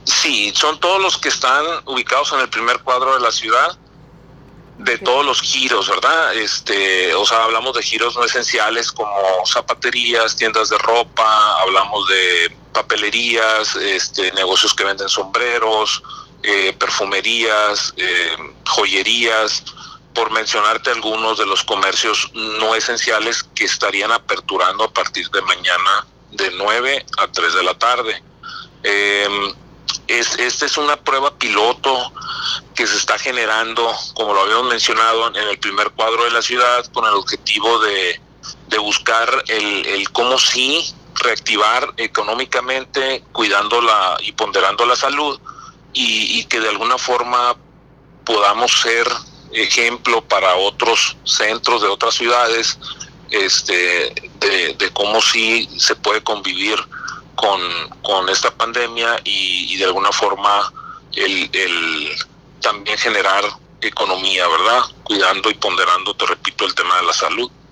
Sí, son todos los que están ubicados en el primer cuadro de la ciudad, de Okay. todos los giros, ¿verdad? O sea, hablamos de giros no esenciales como zapaterías, tiendas de ropa, hablamos de papelerías, negocios que venden sombreros, perfumerías, joyerías, por mencionarte algunos de los comercios no esenciales que estarían aperturando a partir de mañana de 9 a 3 de la tarde. Esta es una prueba piloto que se está generando, como lo habíamos mencionado, en el primer cuadro de la ciudad, con el objetivo de buscar el cómo sí reactivar económicamente, cuidándola y ponderando la salud, y que de alguna forma podamos ser ejemplo para otros centros de otras ciudades, de cómo sí se puede convivir con esta pandemia y de alguna forma el también generar economía, ¿verdad? Cuidando y ponderando, te repito, el tema de la salud.